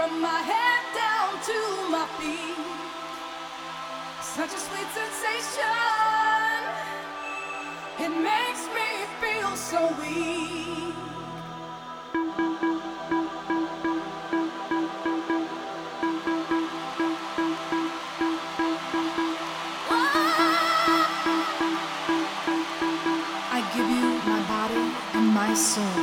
from my head down to my feet. Such a sweet sensation. It makes me feel so weak. I give you my body and my soul.